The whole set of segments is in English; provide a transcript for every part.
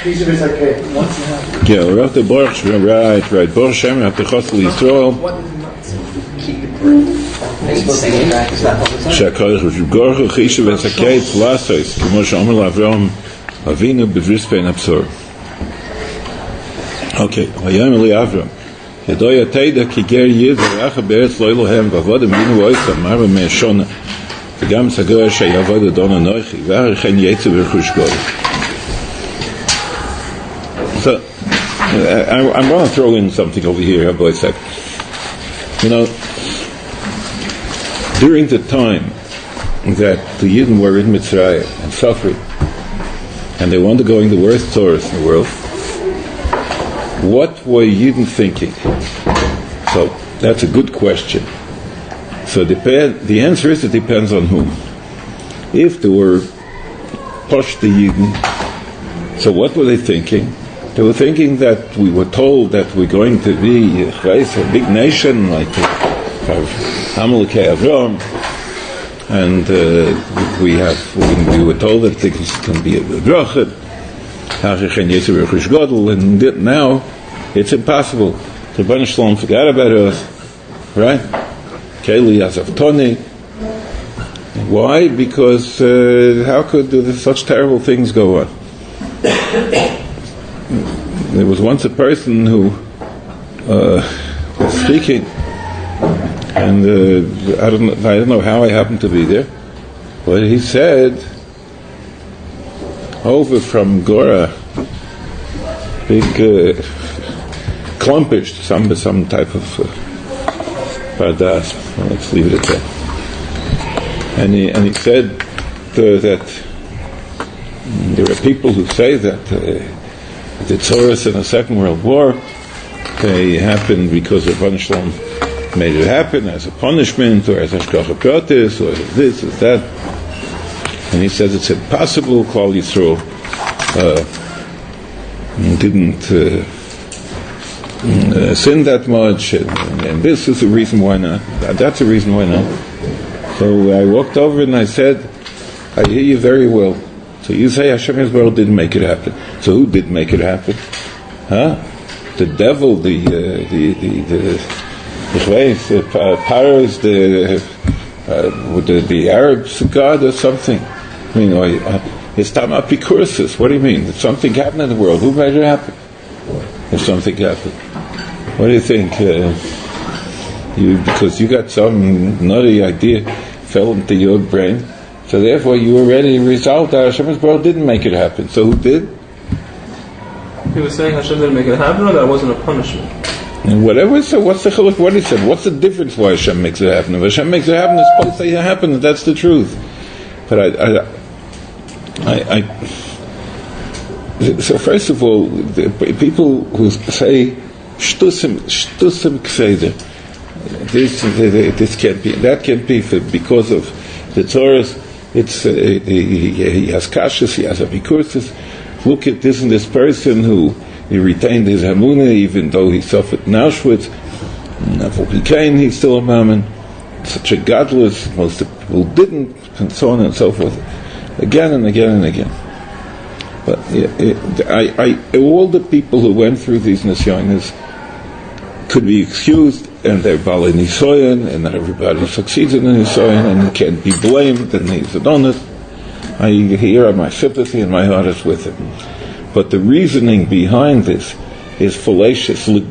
Yeah, we're after Baruch, right. Baruch Hashem, after Chosel Yisrael. שהקודש וגורך חישה וסקי פלסויס כמו שאומר לאברהם אבינו בבריס בין הבשור. אוקיי, ויאמר לי אברהם ידוע יתדע כי גר יד ויחד בארץ לא אלוהם ועבוד אמינו ואויסה אמר במאשונה וגם סגור שיעבוד אדון אנוכי ואכן יצא ברכוש גודל. So I'm going to throw in something over here, boy, sec. You know, during the time that the Yidden were in Mitzrayim and suffering, and they were undergoing the worst sorrows in the world, what were Yidden thinking? So that's a good question. So the answer is it depends on whom. If they were pushed the Yidden, so what were they thinking? They were thinking that we were told that we're going to be a big nation like Amalekei Avram, and we were told that things can be a bracha, and now it's impossible. The Rebbeinu Shalom forgot about us, right? Keli Azav. Why? Because how could such terrible things go on? There was once a person who was speaking, and I don't know how I happened to be there, but he said over from Gora, big klumpish, some type of pardas. Let's leave it at that. And he said that there are people who say that the Tzoros in the Second World War, they happened because the Rebbeinu Shalom made it happen as a punishment, or as hashgacha pratis, or this, or that. And he says it's impossible. Klal Yisrael didn't sin that much, and this is the reason why not. That's the reason why not. So I walked over and I said, I hear you very well. So you say Hashem Yisrael didn't make it happen. So who did make it happen? Huh? The devil, the Paros, the Arabs God or something. I mean, it's Tama Pikursus. What do you mean? If something happened in the world, who made it happen? If something happened, what do you think? Because you got some nutty idea fell into your brain. So therefore, you already resolved that Hashem Yisrael didn't make it happen. So who did? He was saying Hashem didn't make it happen, or that it wasn't a punishment. And whatever. So what's the chiluk? What he said? What's the difference? Why Hashem makes it happen? If Hashem makes it happen, it's supposed to happen. That's the truth. But so first of all, the people who say shtusim kseder, this can't be, that can't be because of the Torah. It's he has kashas, he has abikursis. Look at this and this person who he retained his hamunah even though he suffered in Auschwitz. He's still a mammon. Such a godless, most of the people didn't, and so on and so forth, again and again and again. But all the people who went through these nisyonos could be excused, and they're Baalei Nisoyan, and not everybody succeeds in the Nisoyan, and can't be blamed, and he's an honest. Here my sympathy and my heart is with him. But the reasoning behind this is fallacious. I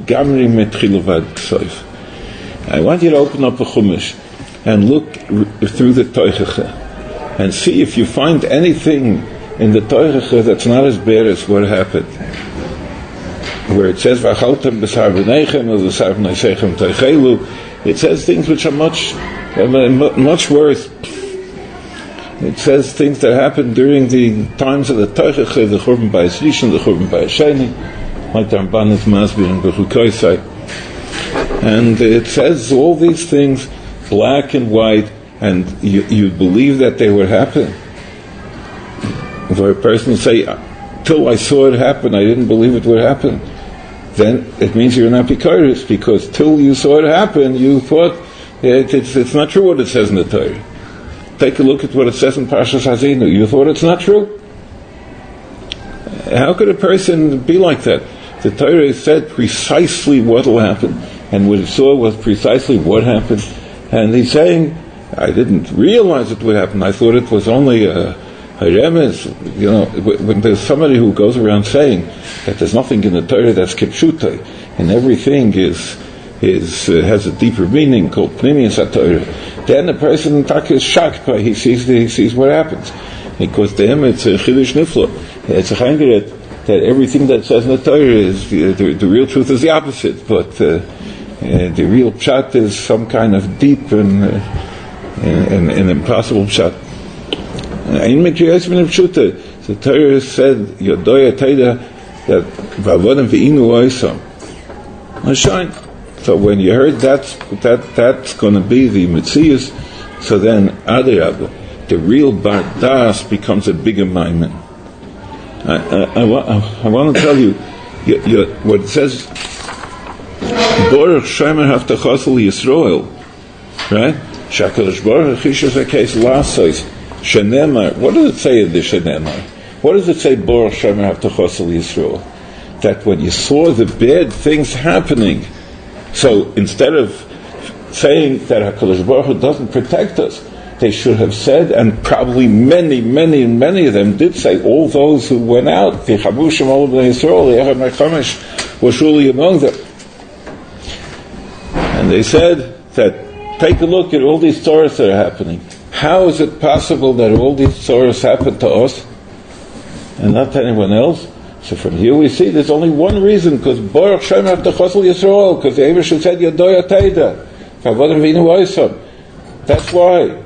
want you to open up a Chumash and look through the Toichacha and see if you find anything in the Toichacha that's not as bad as what happened. Where it says V'achaltem b'sar b'neichem or b'sar b'neisechem toichelu, it says things which are much worse. It says things that happened during the times of the Toichacha, the Churban Bayis Rishon, the Churban Bayis Sheni, like the Ramban is Masbir and Bechukoisai. And it says all these things, black and white, and you believe that they would happen. For a person to say, till I saw it happen, I didn't believe it would happen, then it means you're not Pikaris, because till you saw it happen, you thought it's not true what it says in the Torah. Take a look at what it says in Parshas Hazinu. You thought it's not true? How could a person be like that? The Torah said precisely what will happen, and what he saw was precisely what happened. And he's saying, I didn't realize it would happen. I thought it was only a remes. You know, when there's somebody who goes around saying that there's nothing in the Torah that's kipshutai, and everything has a deeper meaning called pnimius HaTorah, then the person is shocked by he sees what happens, because to him it's a chidush niflo. It's a changeret that everything that says in the Torah is the real truth is the opposite, but the real pshat is some kind of deep and impossible pshat. The Torah said Yodoya Teda that Vavodim ve'inu oisam. So when you heard that's going to be the Metzius, so then Adirabba, the real Bardas becomes a bigger Maimen. I want to tell you what it says. Baruch Shemer Haftachosel Yisroel, right? Shakadosh Baruch Chishas HaKeis Lasos Shenemar. What does it say in the Shenemar? What does it say? Baruch Shemer Haftachosel Yisroel. That when you saw the bad things happening, so instead of saying that HaKadosh Baruch Hu doesn't protect us, they should have said, and probably many of them did say, all those who went out, the Chabushim, all of the Yisrael, the Echad Mechamesh, were surely among them. And they said that, take a look at all these tzoros that are happening. How is it possible that all these tzoros happen to us and not to anyone else? So from here we see there's only one reason, because Baruch Shem Haftachosel Yisrael, because the Eibusher said Yodoya Teda, Vavodim ve'inu oisam. That's why.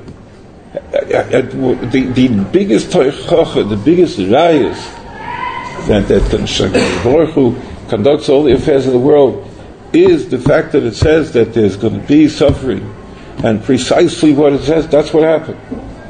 The biggest toichacha, the biggest rayas that Baruch Hu conducts all the affairs of the world is the fact that it says that there's going to be suffering, and precisely what it says, that's what happened.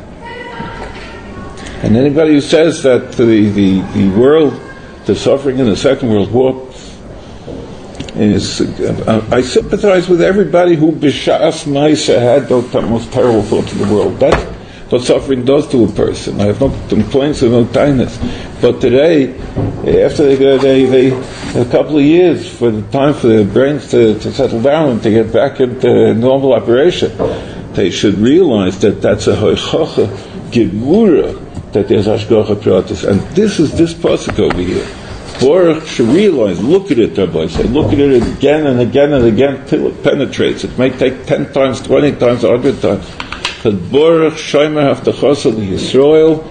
And anybody who says that the world, the suffering in the Second World War is, I sympathize with everybody who b'shas ma'aseh had those most terrible thoughts in the world. That's what suffering does to a person. I have no complaints or no kindness. But today, after they a couple of years for the time for their brains to settle down and to get back into normal operation, they should realize that that's a hoichacha gemura, that there's hashgacha pratis. And this is this pasuk over here. Baruch should realize, look at it, Rabbi say, look at it again and again and again till it penetrates. It may take 10 times, 20 times, 100 times. That Baruch Shomer Haftachosel Yisrael,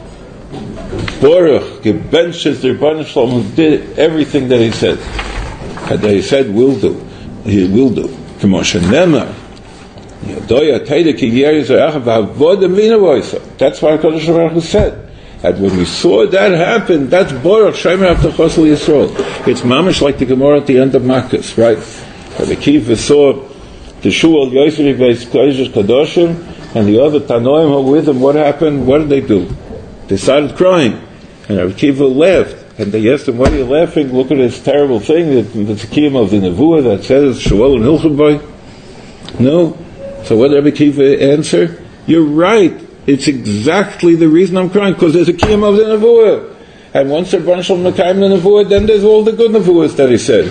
Baruch gebenches the Rebbeinu Shalom, who did everything that he said. And that he said will do. He will do. K'moshe Nemar, Yodoya Teda ki Yeri Zo'acha v'avodim ve'inu oisam. That's what HaKadosh Baruch Hu said. And when we saw that happen, that's Baruch Shomer Haftachosel Yisrael. It's mamish like the Gemara at the end of Makkas, right? Rabbi Akiva saw the Shul Yosef Beis Kodesh Kadoshim, and the other Tanoim who were with them. What happened? What did they do? They started crying, and Rabbi Akiva laughed. And they asked him, "Why are you laughing? Look at this terrible thing, the Tzikiyim of the Nevuah that says Shmuel and Hilchot." No. So what did Rabbi Akiva answer? You're right. It's exactly the reason I'm crying, because there's a Kiyum of the Nevuah. And once they're bunch of Mekayim the Nevuah, then there's all the good Nevuahs that he said.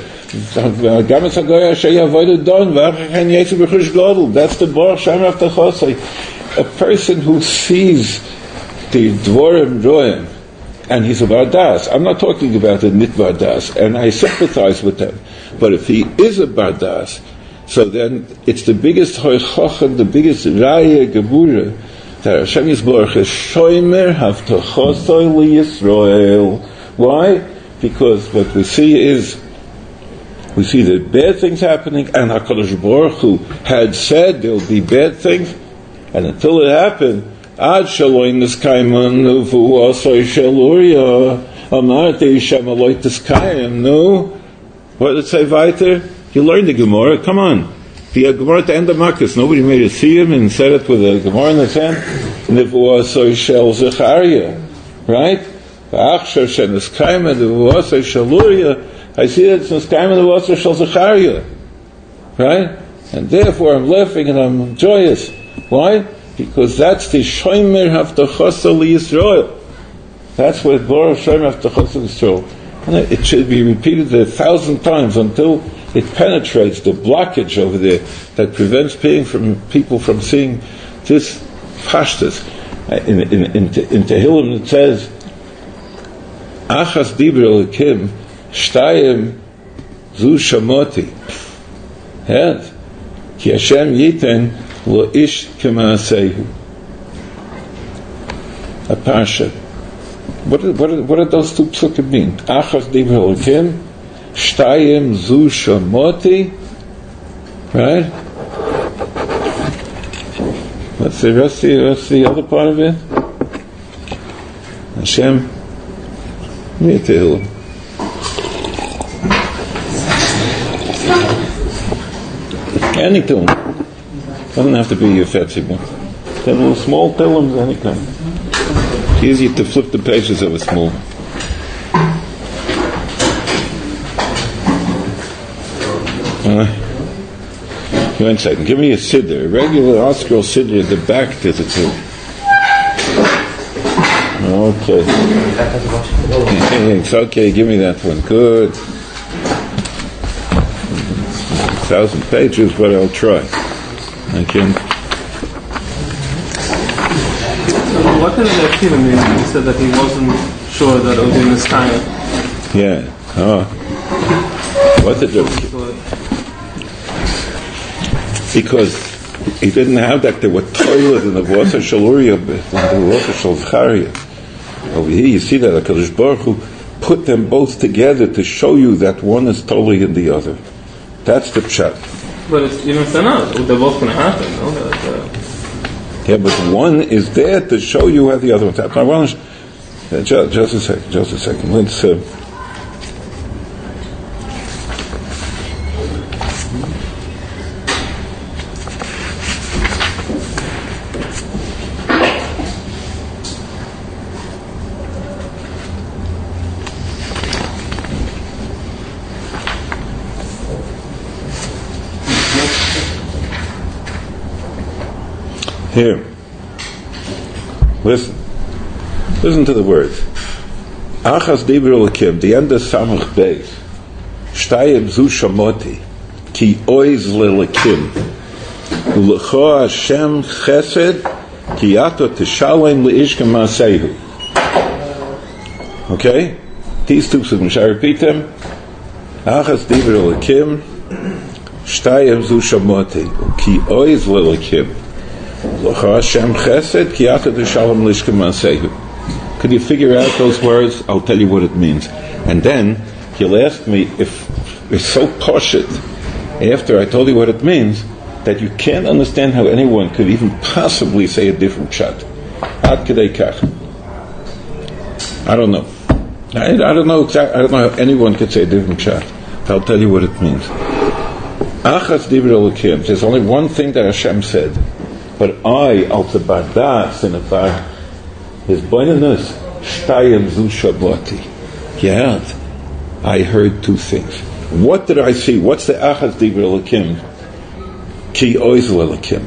That's the Baruch Shem Haftachosel. A person who sees the Dvorim Roim, and he's a Bardas. I'm not talking about the Nit Bardas, and I sympathize with them. But if he is a Bardas, so then it's the biggest Hoichach, the biggest Raya Gebura, that Hashem Yisborach is Shomer Haftachosel Yisrael. Why? Because what we see is, we see the bad things happening, and HaKadosh Baruch Hu had said there will be bad things, and until it happened, Ad Shaloin Niskaiman Nuvu Asoi Shaluria Amarti Shamaloi Tiskayim. No, what did it say weiter? You learned the Gemara. Come on. The Gemara at the end of Makkas, nobody made a siyum and said it with a Gemara in his hand. Nevuah Asoi Shel Zecharia, right? V'achshav Sheniskayim Nevuah Asoi Shaluria. I see that it's Niskayim Nevuah Asoi Shel Zecharia, right? And therefore I'm laughing and I'm joyous. Why? Because that's the Shomer Haftachosel Yisrael. That's what Baruch Hashem after Chosek Yisrael. And it should be repeated 1,000 times until it penetrates the blockage over there that prevents people from seeing this pashtus. In Tehillim it says, Achas dibur Elokim, shtayim zu shamoti. Yes. Ki Hashem yiten lo ish k'maasehu. A parsha. What are those two psukim mean? Achas dibur Elokim, shtayim zu shamoti. Right? What's the other part of it? Hashem Tehillim. Any tune. Doesn't have to be your fancy one. Then little small Tehillims, any kind. It's easy to flip the pages of a small. One second. Give me a siddur. A regular Oscar siddur at the back. There's a siddur. Okay. It's okay. Give me that one. Good. 1,000 pages, but I'll try. I can. So what did the Akiva mean? He said that he wasn't sure that it was in his time. Yeah. Oh. What did it? Because he didn't have that. There were toilets in the Vasa Shaluria, in the Vasa Shalcharia. Over here, you see that HaKadosh Baruch Hu put them both together to show you that one is totally in the other. That's the pshat. But it's even if they're not, they're both going to happen. No? Yeah, but one is there to show you how the other one's happening. Just a second. Let's. Here, listen to the words. Achas dibur Elokim, the end of Samach Beis, shtayim zu shamoti, ki oiz le'Elokim, u'lecho Hashem chesed, ki ato tishalem le'ish k'maasehu. Okay? These two psukim, shall I repeat them? Achas dibur Elokim, shtayim zu shamoti, ki oiz le'Elokim, could you figure out those words? I'll tell you what it means. And then you'll ask me if it's so poshut after I told you what it means that you can't understand how anyone could even possibly say a different pshat. Ad kedei kach. I don't know. I don't know how anyone could say a different pshat. I'll tell you what it means. Achas dibur Elokim. There's only one thing that Hashem said. But I, also Bardas, in a bar, his boinanus, shtayim zu shabati. Yeah, I heard two things. What did I see? What's the achas dibur Elokim? Ki oizel Elokim.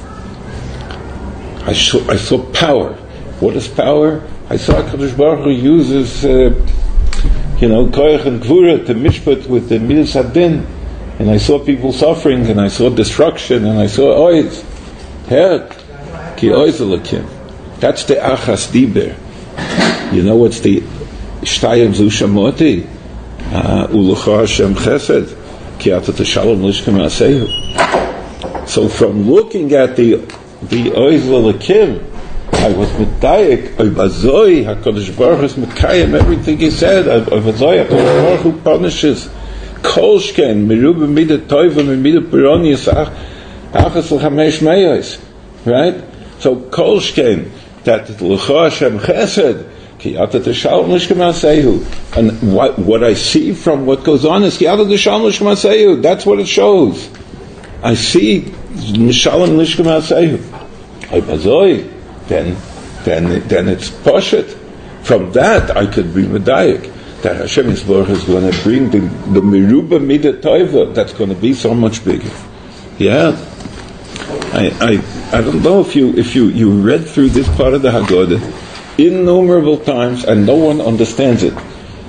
I saw power. What is power? I saw HaKadosh Baruch Hu uses, koyach and gvura to mishpat with the midas hadin. And I saw people suffering, and I saw destruction, and I saw oiz. Ki oizel Elokim. That's the achas dibur. You know what's the shtayim zu shamoti? U'lecha Hashem chesed. Ki ato tishalem le'ish k'maasehu. So from looking at the oizel Elokim, I was medayek. Oibazoi HaKadosh Baruch Hu is mekayim everything he said. Oibazoi HaKadosh Baruch Hu punishes. Kol shken miruba mida toiva mida pironi yisach. Achas l'chamesh meyos, right? So kol shken that l'cha Hashem chesed ki ata t'shalom l'shkemasehu, and what I see from what goes on is ki ata t'shalom l'shkemasehu. That's what it shows. I see mishalom l'shkemasehu. Oibazoi, then it's poshet. From that I could be medayik that Hashem Yisborach is going to bring the miruba mida toiva. That's going to be so much bigger. Yeah. I don't know if you read through this part of the Haggadah, innumerable times, and no one understands it.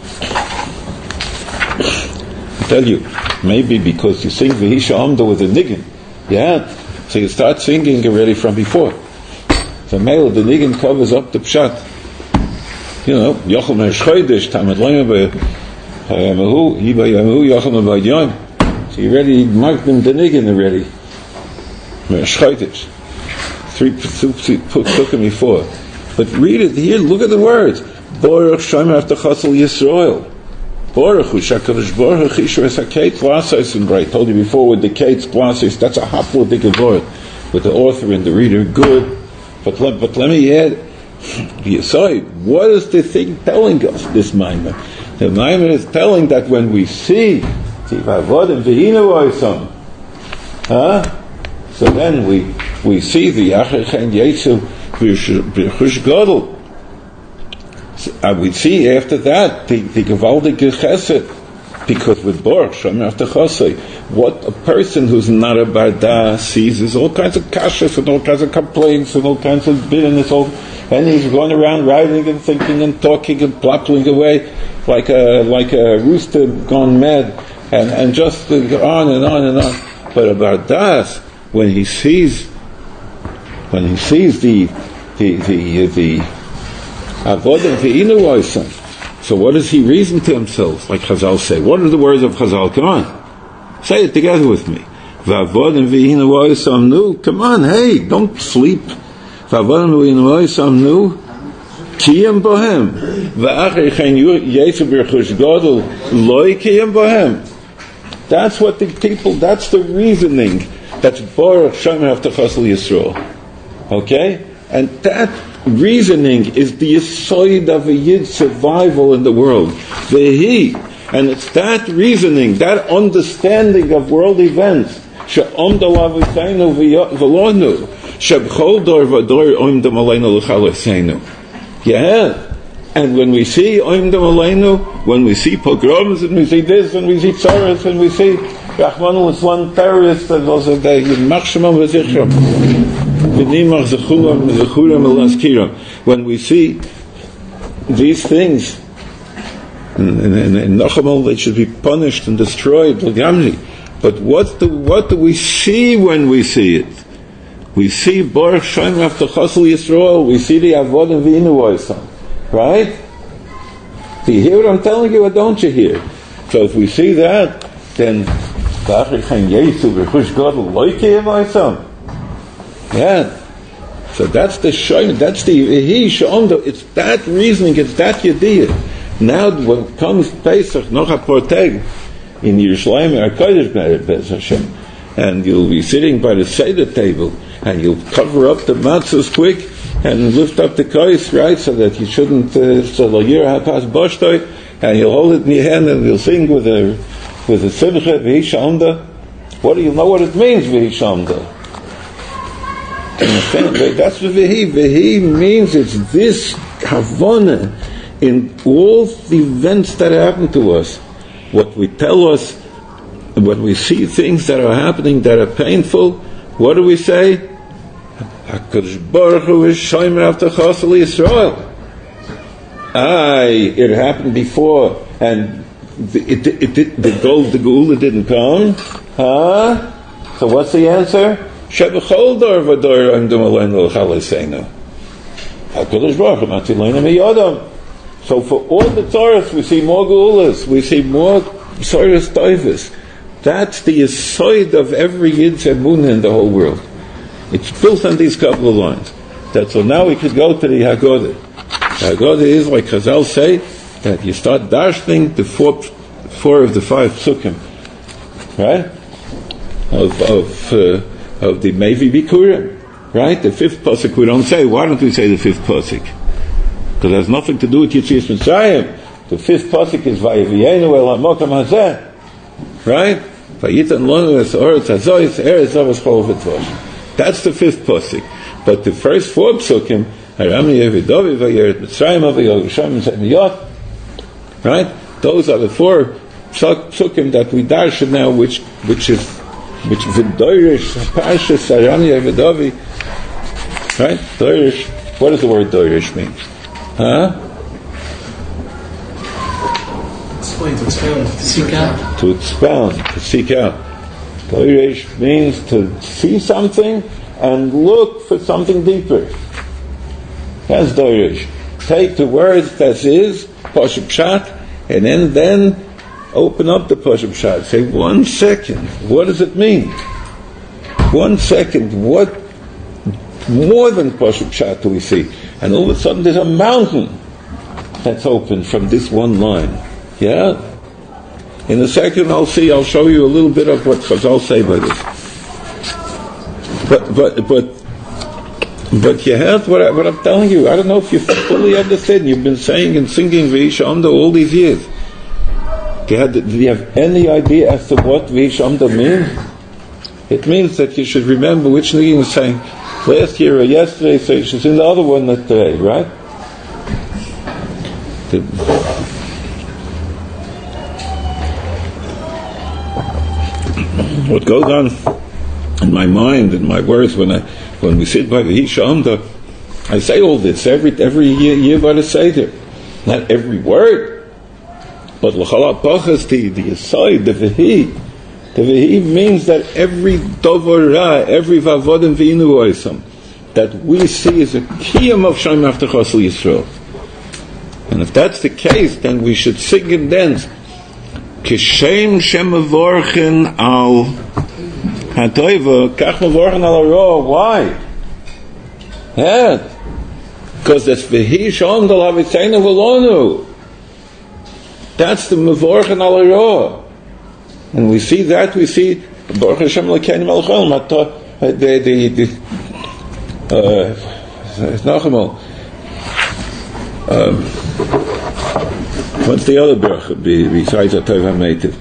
I tell you, maybe because you sing V'hisha Amda with a niggin. Yeah? So you start singing already from before. So male, the niggin covers up the pshat. You know, Yochel Mershchoidish, Tamad Loyma B'Yamahu, Yiba Yamahu, Yochel B'Yam. So you already marked them the niggin already. Mershchoidish. 3 psukim before. But read it here, look at the words. Baruch Shem after Chasal Yisrael. Baruch Hu Shakadosh Baruch Hu Chishur Esakeit Blasos, and I told you before with the Kates Blasos, that's a haplodik word with the author and the reader. Good. But let me add the aside. What is the thing telling us, this Maimon? The Maimon is telling that when we see Tivavodim V'hinu Oisam, so then we see the Yachachen Yetzu B'chush Gadol. We see after that the Gevaldige Chesed, because with Baruch Shem after Chasei, what a person who's not a Barda sees is all kinds of kashas and all kinds of complaints and all kinds of bitterness, and he's going around writing and thinking and talking and plappling away like a rooster gone mad, and just on and on and on. But a Bardas, when he sees the Avodim V'inu Oisam, so what does he reason to himself? Like Chazal say, what are the words of Chazal? Come on, say it together with me. V'avodim V'inu Oisam nu. Come on, hey, don't sleep. V'avodim V'inu Oisam nu. Kiyam bohem. V'achar chen yetzu b'chush gadol loy kiyam bohem. That's what the people. That's the reasoning. That's Baruch Shem after Chasal Yisrael. Okay, and that reasoning is the yisoid of a yid's survival in the world. And it's that reasoning, that understanding of world events. Yeah. And when we see Oimdam Aleinu, when we see pogroms, and we see this, and we see tzaras, and we see Rahman was one terrorist that was a day in Machshemam v'Zichram. When we see these things, in Nachamal, they should be punished and destroyed. But what do we see when we see it? We see Baruch Shem after Chasal Yisrael. We see the Avodim V'inu Oisam. Right? Do you hear what I'm telling you, or don't you hear? So if we see that, then yeah. So that's the Shem, that's the it's that reasoning, it's that Yediyah. Now when comes Pesach, Nocha Porteg, in Yerushalayim, HaKodesh Be'ez Hashem, and you'll be sitting by the Seder table, and you'll cover up the matzahs quick, and lift up the kais, right, so that you shouldn't, so lo yirah hapas boshtoi, and you'll hold it in your hand, and you'll sing with a simcha, V'hisha Amda. What do you know what it means, V'hisha Amda? That's what V'hi means. It's this Havana in all the events that happen to us. What we tell us, when we see things that are happening that are painful, what do we say? HaKadosh Baruch Hu is Shomer after Chasal Yisrael. It happened before, and the Geula didn't come. So what's the answer? Shebechol dor v'dor amdum aleinu l'chaleseinu. HaKadosh Baruch Hu matileinu miyadam. So for all the Torahs, we see more Geulas, we see more Soros Toivos. That's the yisoid of every Yid's emunah in the whole world. It's built on these couple of lines. So now we could go to the Haggadah. The Haggadah is, like Chazal say, that you start darshaning the four of the 5 psukim, right? Of the Mevi Bikurim, right? The 5th pasuk we don't say. Why don't we say the 5th pasuk? Because it has nothing to do with Yetzias Mitzrayim. The 5th pasuk is Vayevienu el Hamokam Hazeh, right? Vayitan Lonu es Oretz Hazois Eretz Avos Chol V'Tvosh. That's the 5th pasuk. But the first 4 psukim, Harami Yevidovi Vayeret Mitzrayim Avayogoshem Zemiyot, right? Those are the 4 psukim that we darshan now, which V'Doirish Parshas Harami Yevidovi, right? Doirish. What does the word Doirish mean? Huh? Explain, to expound. To seek out. To expound, to seek out. Doirish means to see something and look for something deeper. That's Doirish. Take the words that is, Pashup Pshat, and then open up the Pashup Pshat. Say, 1 second, what does it mean? 1 second, what more than Pashup Pshat do we see? And all of a sudden there's a mountain that's open from this one line. Yeah? In a second I'll show you a little bit of what Chazal say by this. But you heard what I'm telling you. I don't know if you fully understand. You've been saying and singing V'ish Amda all these years. Do you have any idea as to what V'ish Amda means? It means that you should remember which Nigin was saying last year or yesterday, so you should sing the other one today, right? What goes on in my mind and my words when we sit by the V'ish Amda, I say all this every year by the Seder. Not every word, but l'chal ha'pachas, the aside, the V'hi. The V'hi means that every dovar ra, every vavodim v'inu oisam, that we see is a kiyam of Shem Avtachas Yisrael. And if that's the case, then we should sing and dance. Kishem Shem Mevorchen al Hatoiva, Kach Mevorchen al Haro. Why? Yeah. Because that's V'hi Shalom Dal Havitzeinu V'lonu. That's the Mevorchen al Haro. And we see Baruch Hashem L'keinu Melech Olam, what's the other bracha besides Atov HaMeitiv?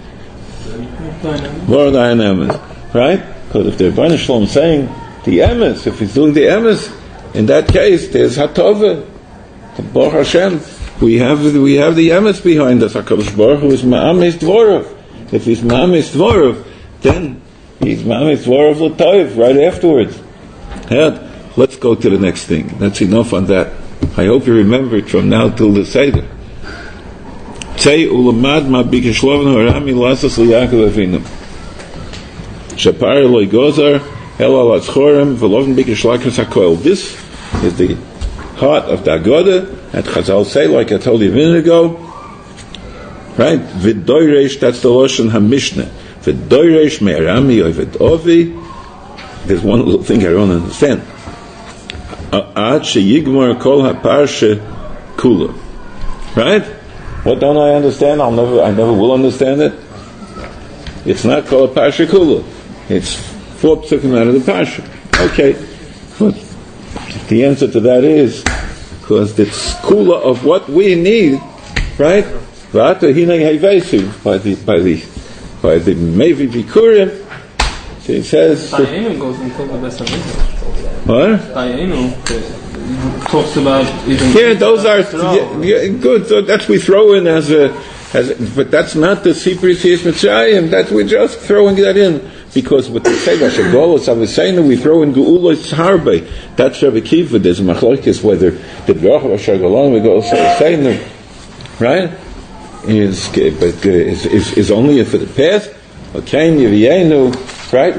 V'or Emes, right? Because if the Rebbeinu Shalom saying the Emes, if he's doing the Emes, in that case there's Hatova. Baruch Hashem, we have the Emes behind us. HaKadosh Baruch Hu is Ma'amis Dvorav. If he's Ma'amis Dvorav, then he's Ma'amis Dvorav L'Toiv right afterwards. Yeah. Let's go to the next thing. That's enough on that. I hope you remember it from now till the Seder. Tzei ulamad ma bikeshloven harami lasas liYaakov Avinu. Shapar loy gozar el al atzchorem v'loven bikeshlakas hakoil. This is the heart of the Agoda that Chazal say, like I told you a minute ago. Right? V'doiresh, that's the Lashon HaMishnah. V'doiresh me'arami oived. There's one little thing I don't understand. Ad sheyigmar kol haparsha kula. Right? What don't I understand? I never will understand it. It's not called parsha kula. It's 4 psukim out of the parsha. Okay, but the answer to that is because it's kula of what we need, right? V'ata hinei heivesu by the Mevi Bikurim. So it says. Dayenu goes into the best of Israel. What? Dayenu talks about even. Yeah, those are good. So that's we throw in as but that's not the Sipri Siyas Mitzrayim. That we're just throwing that in because with the Seiva Shagolos, I was saying we throw in Geulos Harbe. That's Rabbi Kiva. There's a machlokes whether the Bracha Shagolon we go saying right is only for the past. Okay, Yiviyenu. Right?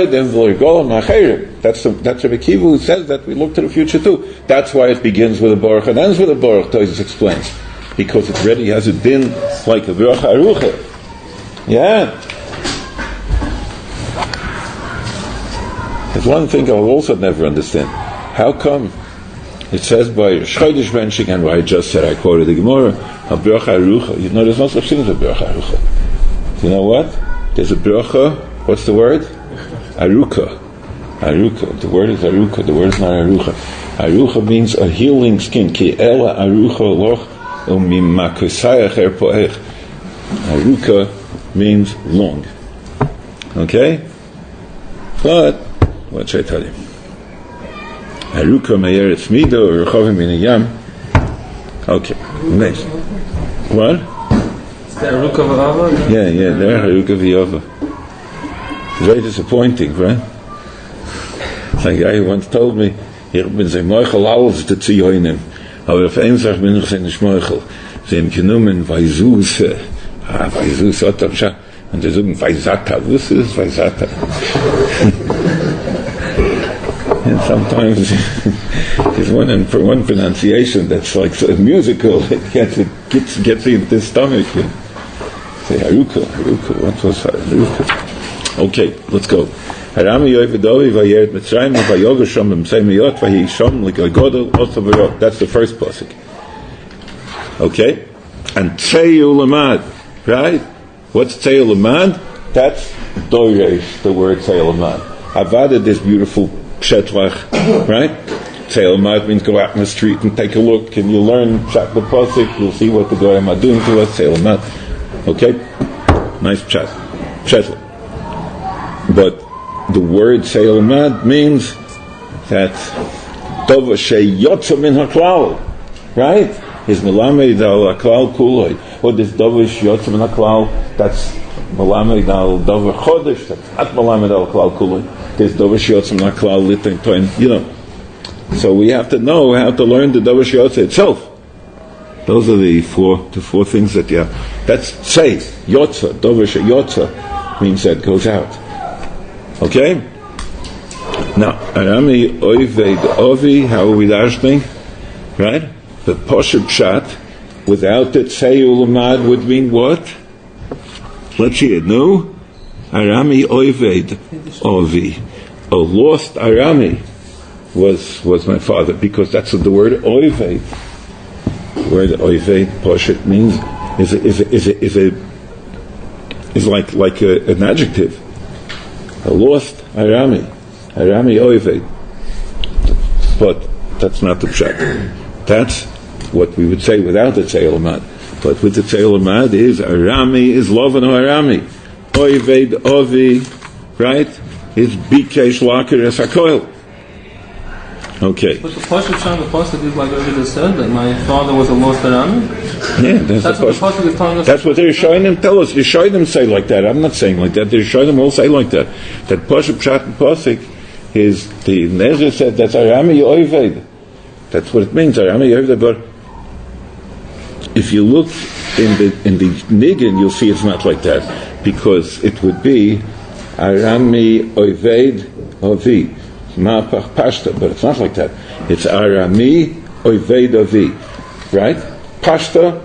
That's Rabbi Kiva who says that we look to the future too. That's why it begins with a Baruch and ends with a Baruch, Tosis explains. Because it already has a din like a Baruch Arucha. Yeah. There's one thing I'll also never understand. How come it says by Shchodesh benching and what I just said, I quoted the Gemara, a Baruch Arucha. You know, there's no such thing as a Baruch Arucha. You know what? There's a Baruch. What's the word? Aruka. Aruka. The word is Aruka. The word is not Arucha. Arucha means a healing skin. Ki ela Arucha loch umimakusayach erpoech. Aruka means long. Okay? But, what should I tell you? Aruka meyeretz mido urchovim min yam. Okay. Next. What? Is that Aruka v'ava? Yeah, there Aruka v'ava. It's very disappointing, right? Like a guy who once told me, I Aber auf eine Sache bin ich seine Schmeichel. Sie haben genommen Vaisuse. Vaisuse hat er schon. Und sie sagen Vaisata. Was ist Vaisata? And sometimes there's one pronunciation that's like so musical. It gets into the stomach. Say Haruka. What was Haruka? Okay, let's go. Harami Yovedovi Vayeret Mitzrayim Vayogosham Msemiyot Vayisham Ligogodol Osavarot. That's the first pasuk. Okay, and Tzei Ulamad, right? What's Tzei Ulamad? That's Doiresh, the word Tzei Ulamad. I've added this beautiful Pshetlach, right? Tzei Ulamad means go out in the street and take a look, and you learn Pshat the pasuk. You'll see what the Goyim are doing to us. Tzei Ulamad. Okay, nice Pshat. Pshetlach. But the word Seilmad means that Dova Sheyotza min haklal, right? Is Melamed al haklal kuloi. Or this Dova Sheyotza min haklal, that's Melamed al Dova Chodesh, that's not Melamed al haklal kuloi. There's Dova Sheyotza min haklal litin toin, So we have to know how to learn the Dova Sheyotza itself. Those are the four things that you have. That's say, Yotza, Dova Sheyotza means that goes out. Okay? Now, Arami Oived Ovi, how are we darsting? Right? The Posher Pshat, without it, Tzei Ulamad would mean what? Let's hear it. No? Arami Oived Ovi. A lost Arami was my father, because that's what the word Oived. The word Oived, Posher, means, is like an adjective. A lost Arami Oived. But that's not the pshat. That's what we would say without the Tzei Ulamad. But with the Tzei Ulamad is Arami is Lovan Arami. Oived Ovi, right? Is Bikesh Laker Es HaKoil. Okay. But the Pasuk Sham, the Pasuk is like David said, that my father was a lost Arami. Yeah, that's what the Pasuk is telling us. That's what the Rishonim tell us. The Rishonim say like that. I'm not saying like that. The Rishonim all say like that. That Pasuk Pshat and Pasuk is the Nezer said that's Arami Oived. That's what it means, Arami Oived. But if you look in the Nigun, you'll see it's not like that, because it would be Arami Oived Ovi. Ma'apach Pashta, but it's not like that. It's Arami Oived Avi, right? Pashta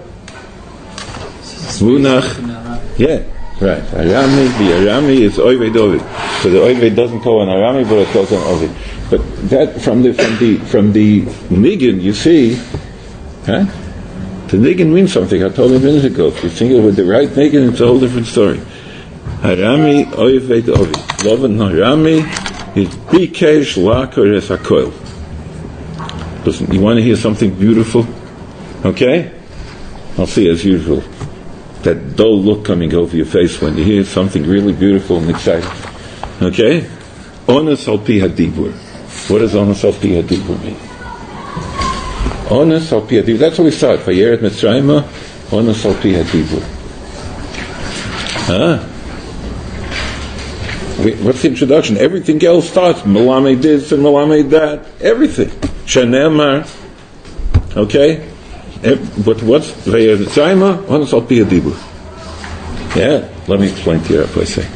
Munach, yeah, right. Arami is Oived Avi. So the Oived doesn't go on Arami, but it goes on Avi. But that from the Nigun, you see, huh? The Nigun means something. I told you a minute ago. If you think it with the right Nigun, it's a whole different story. Arami Oived Avi. Lovan Arami is Bikesh Laker Es HaKoil. Listen, you want to hear something beautiful? Okay? I'll see as usual that dull look coming over your face when you hear something really beautiful and exciting. Okay? Ones al pi hadibur. What does Ones al pi hadibur mean? Ones al pi hadibur. That's what we start. Vayeret Mitzrayim, Ones al pi hadibur. What's the introduction? Everything else starts. Malame this and Malame that. Everything. Shenemar. Okay? But what's Vayeret Mitzrayim? Ones al pi hadibur. Yeah? Let me explain to you what I say.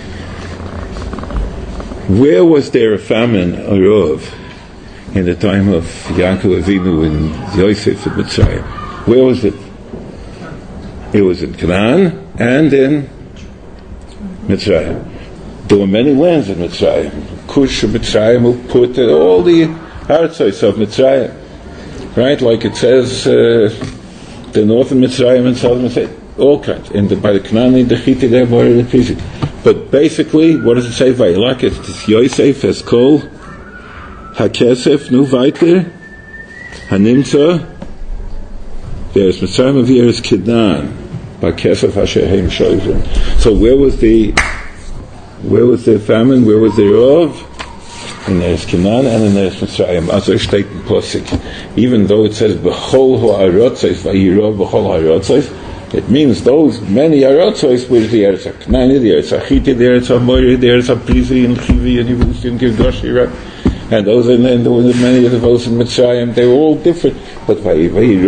Where was there a famine, a rov, in the time of Yaakov Avinu and Yosef and Mitzrayim? Where was it? It was in Canaan and in Mitzrayim. There were many lands in Mitzrayim. Kush and Mitzrayim who put all the artzos of Mitzrayim. Right? Like it says, the northern Mitzrayim and southern Mitzrayim. All kinds. By the Canaan, the Chiti, the Abor, the Pizi. But basically, what does it say? Vayilak, it's Yosef, es kol, ha-kesef, nu weiter, ha-nimtza, there's Mitzrayim, there is Canaan, ha-kesef, ha-shehem, shoyvim. So where was the famine? Where was the rov? And there's Canaan and then there's Mitzrayim. Also steht in Posik. Even though it says, b'chol ha'arotzos, vayirov b'chol ha'arotzos, it means those many Arotzos with the Eretz HaKnani, the Eretz HaChiti, the Eretz HaMoiri, the Eretz HaPizi, and Chivi, and Yevusi, and Girgashi, right? and those in there were many of those in Mitzrayim. They were all different. But so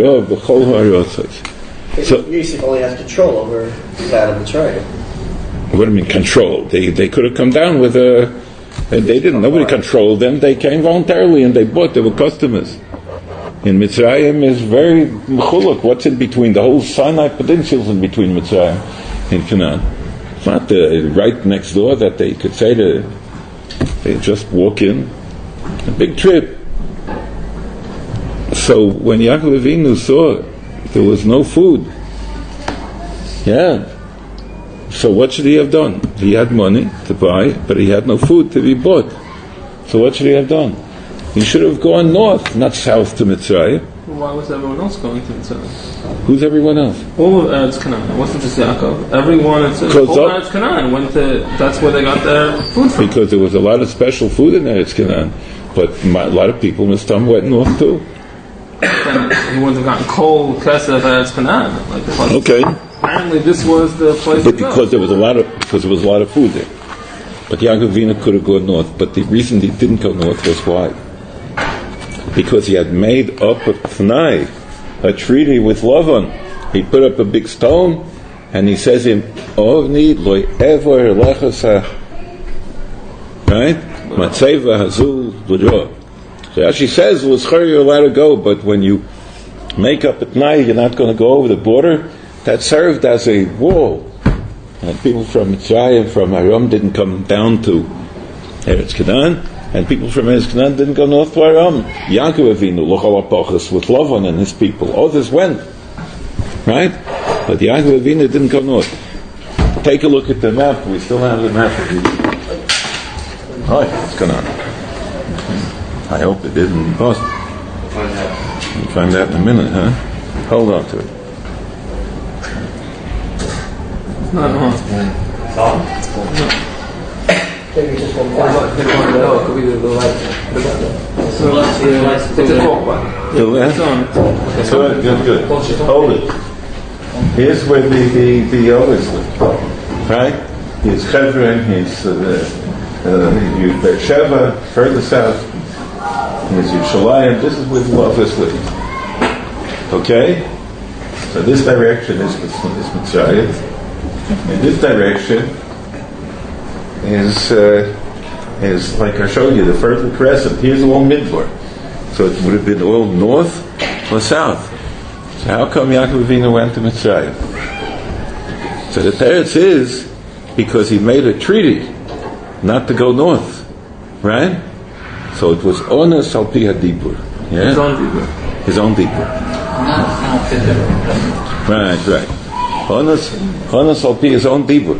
Yosef only has control over that of Mitzrayim. What do you mean control? They could have come down with a. They didn't. Nobody controlled them. They came voluntarily and they bought. They were customers. In Mitzrayim is very mechuluk. What's in between? The whole Sinai Peninsula is in between Mitzrayim and Canaan. It's not right next door that they could say that they just walk in. A big trip. So when Yaakov Avinu saw there was no food, so what should he have done? He had money to buy, but he had no food to be bought. So what should he have done? He should have gone north, not south to Mitzrayim. Why was everyone else going to Mitzrayim? Who's everyone else? All of Eretz Canaan. It wasn't just Yaakov. Everyone in Eretz Canaan went to. That's where they got their food from. Because there was a lot of special food in Eretz Canaan, but a lot of people in Mistam went north too. And he wouldn't have gotten cold kesef of Eretz Canaan. Okay. Apparently, this was the place. But because there was a lot of food there. But Yaakov Avinu could have gone north. But the reason he didn't go north was why? Because he had made up a Tnai, a treaty with Lavan. He put up a big stone, and he says him, Ovni loy ever lechasa, right? Matzeva hazul l'jo. So as she says, you're allowed to go, but when you make up a Tnai, you're not going to go over the border. That served as a wall. And people from Mitzrayim, from Aram, didn't come down to Eretz Canaan. And people from Eretz Canaan didn't go north to Aram. Yaakov Avinu, Lochal HaPachas, with Lavan and his people. Others went. Right? But Yaakov Avinu didn't go north. Take a look at the map. We still have the map of you. Hi, what's going on? I hope it didn't bust. We'll find out in a minute, huh? Hold on to it. It's not on. It's on? Maybe just one part. No, it could be the light. It's a talk button. It's on. Good. Hold it. Here's where the others live. Right? Here's Hebron, here's Beersheba, further south. Here's Yerushalayim. This is where the lovers live. Okay? So this direction is Mitzrayim. In this direction is like I showed you, the Fertile Crescent. Here's along Midbar. So it would have been all north or south. So how come Yaakov Avinu went to Mitzrayim? So the teretz is because he made a treaty not to go north, right? So it was Onas al pi hadibur. His own Dibur. His own Dibur. Right. Onas al pi his own Dibur.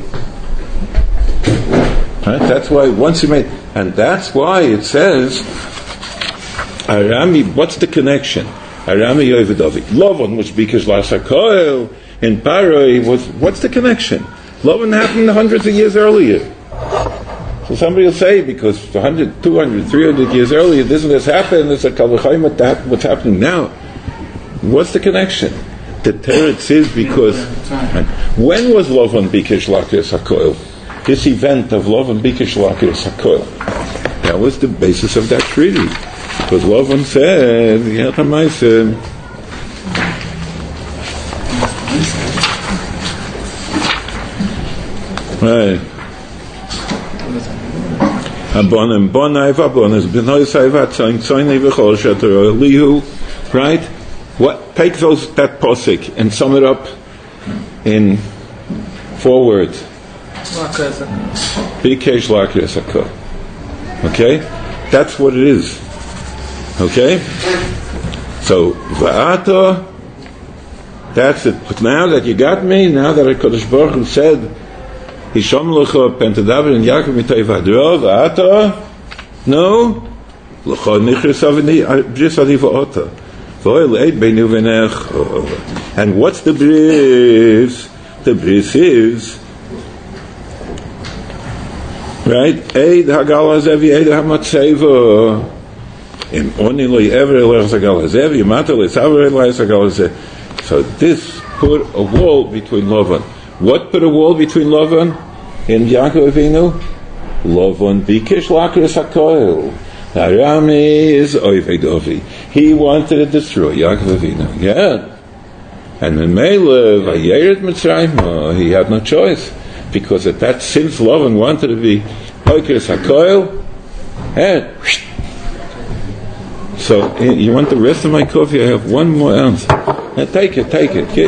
Right? That's why once he made, and that's why it says, Arami. What's the connection? Arami Yovedavi. Lavan was because Lasakoel in Paroi was. What's the connection? Lavan happened hundreds of years earlier. So somebody will say because 100, 200, 300 years earlier, this and this happened. It's a kavachayim that what's happening now. What's the connection? The teretz is because when was Lavan Bikesh Lakias HaKoil? This event of Lavan Bikesh Lakias HaKoil. That was the basis of that treaty. Because Lavan said, right. Right? What? Take that posik and sum it up in 4 words. Bikesh Lakias HaKoil. Okay? That's what it is. Okay? So, Va'ata, that's it. But now that you got me, now that HaKadosh Baruch Hu said, Hisham L'cha Pentadavar and Yaakov Mitay V'adro, Va'ata, no, L'cha Nichris Bris Adi Va'ata. V'oil Eid Beinu V'nech. And what's the bris? The bris is, right? Eid Hagal Hazevi, Eid HaMatzeva. In Oni Lo Yever Elech Hagal Hazevi, Mata L'Savar Elech Hagal Hazevi. So this put a wall between Lavan. What put a wall between Lavan and Yaakov Avinu? Lavan Bikesh Lakias HaKoil. Arami is Oived Ovi. He wanted to destroy Yaakov Avinu. Yeah. And in Mele, Vayeret Mitzrayim, he had no choice. Because at that, since Lavan wanted to be Oikeres HaKoil, and so you want the rest of my coffee? I have 1 more ounce. Now take it. Okay?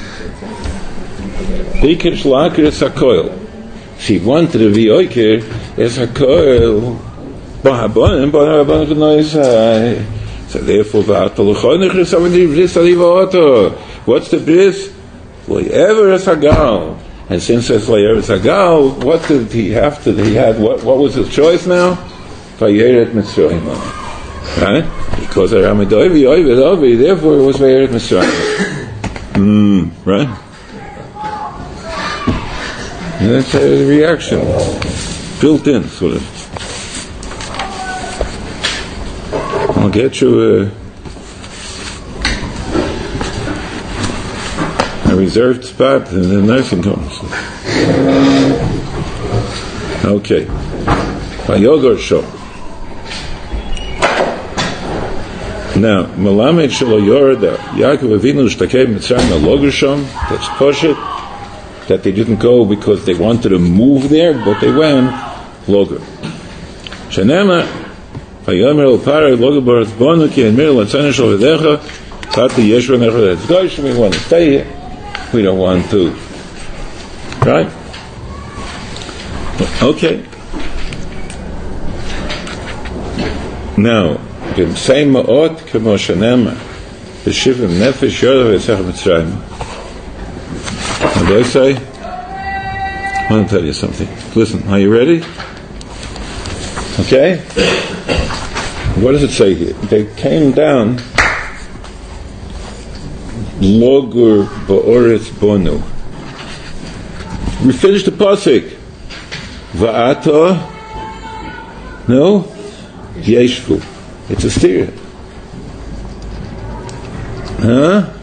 Oikeres HaKoil. She wanted to be Oikeres HaKoil. So therefore, what's the bris? And since it's Hagal, what did he have to? He had what was his choice now? Vayeret Mitzrayim. Right? Because Aramidoivi Oived Ovi, therefore it was Vayeret Mitzrayim. Right? And that's a reaction, built in, sort of. I'll get you a reserved spot in the nursing homes. Okay. Vayogor Shom. Now, Malamed Shelo Yorda, Yaakov Avinu Shtakei Mitzrayim Logor Shom, that's Poshet, that they didn't go because they wanted to move there, but they went Logor. Shenema, Vayomer El Parah Logor Baratz Bonu Ki En Mir Latzana Shel Vedecha Tzati Yeshua Nechad Etzgosh. We want to stay here. We don't want to. Right? Okay. Now, the same Ma'ot Kemo Shenema B'Shivim Nefesh Yodav Etzach Mitzrayim. What do I say? I want to tell you something. Listen, are you ready? Okay? What does it say here? They came down Logur Ba'oretz Bonu. We finished the pasuk. Va'ata, no, Yeshvu. It's a steer. Huh?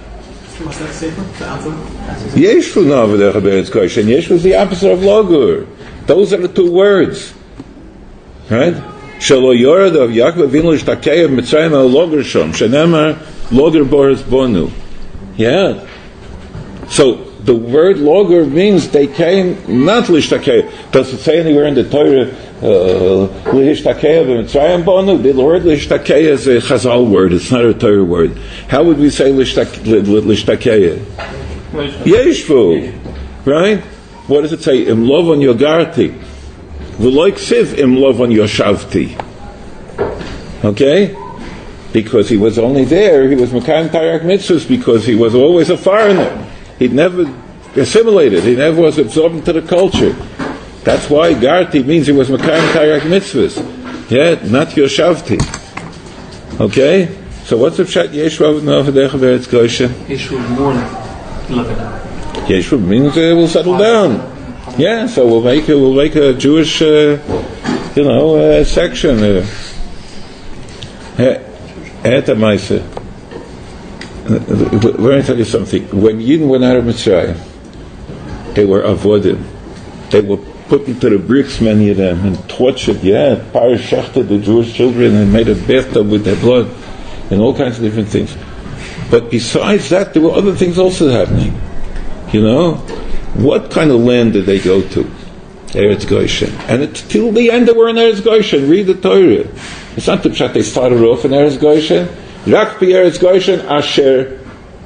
Yeshvu no v'decha beretz kodesh, and Yeshvu is the opposite of Logur. Those are the 2 words, right? Shelo yorad of Yaakov Avinu l'shtakei of Mitzrayim al Logur shom, shenemar Logur Ba'oretz Bonu. Yeah. So the word Logur means they came not l'shtakei. Does it say anywhere in the Torah l'hishtakei b'Mitzrayim bonu? The word l'hishtakei is a Chazal word. It's not a Torah word. How would we say l'hishtakei? Yeshvu, right? What does it say? Im lovon yogarti, v'lo ksiv im lovon yoshavti. Okay. Because he was only there, he was Mekayim Taryag Mitzvahs because he was always a foreigner. He'd never assimilated, he never was absorbed into the culture. That's why Garti means he was Mekayim Taryag Mitzvahs. Yeah, not Yoshavti. Okay? So what's the pshat Yeshua V'Novadecha Beretz Goshen? Yeshua more living. Yeshua means we'll settle down. Yeah, so we'll make a Jewish, section. Let me tell you something. When Yidden went out of Mitzrayim, they were avodim. They were put into the bricks, many of them, and tortured. Parashachted the Jewish children and made a bathtub with their blood, and all kinds of different things. But besides that, there were other things also happening. What kind of land did they go to? Eretz Goshen. And till the end they were in Eretz Goshen. Read the Torah. It's not the pshat they started off in Eretz Goshen. Rak bi Eretz Goshen asher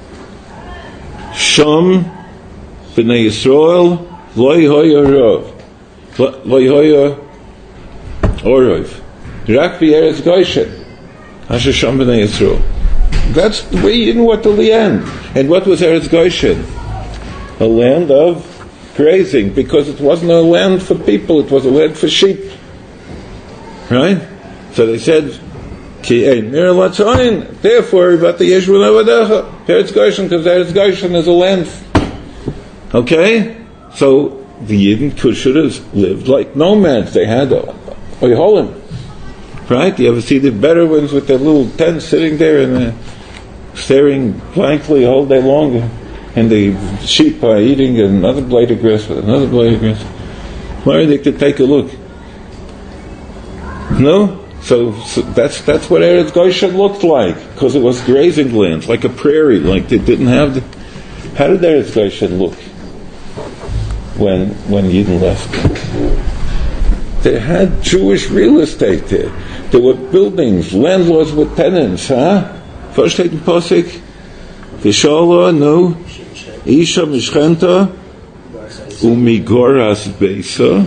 sham b'nei Yisrael loy hoya rov loy hoya orov. Rak bi Eretz Goshen asher sham b'nei Yisrael. That's the way you know what till the end. And what was Eretz Goshen? A land of grazing, because it wasn't a land for people, it was a land for sheep. Right? So they said, Ki ein mir latzoin, therefore, but the Yeshua Nevadecha, Eretz Goshen, because Eretz Goshen is a land. Okay? So the Yidden should have lived like nomads. They had oiholim. Right? You ever see the Bedouins with their little tents sitting there and staring blankly all day long, and the sheep are eating another blade of grass with another blade of grass? Why are they to take a look? No? So that's what Eretz Goshen looked like, because it was grazing lands, like a prairie, like they didn't have the... How did Eretz Goshen look when Yidden left? They had Jewish real estate there. There were buildings, landlords with tenants, First steht in Posik, Vishala, no, Isha Mishchenta, Umigoras Beisa,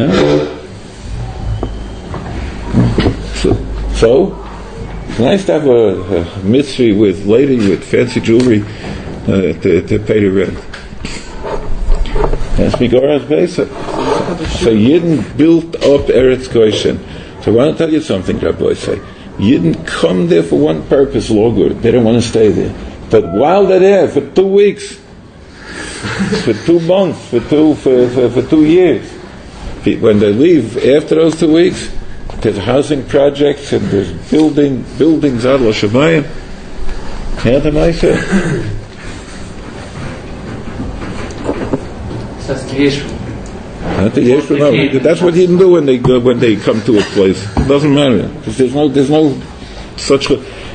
So, it's nice to have a mitzvah with lady with fancy jewelry to pay the rent. That's Migoras Beisa. So Yidden built up Eretz Goshen. So I want to tell you something, Rabbi say. Yidden come there for one purpose, longer. They don't want to stay there. But while they're there, for 2 weeks, for 2 months, for 2 years, when they leave after those 2 weeks, there's housing projects and there's buildings out of Shemayim. That's the issue. That's what Yidden do when they come to a place. It doesn't matter, because there's no such.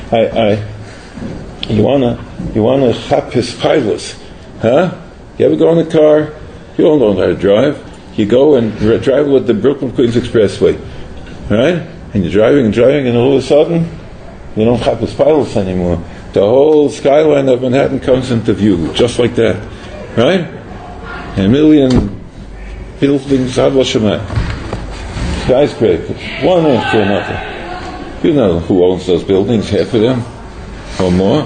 You wanna chapis pilots, huh? You ever go in a car? You don't know how to drive. You go and drive with the Brooklyn Queens Expressway, right? And you're driving, and all of a sudden, you don't chapis pilots anymore. The whole skyline of Manhattan comes into view, just like that, right? And a million buildings, skyscrapers, one after another. You know who owns those buildings, half of them, or more.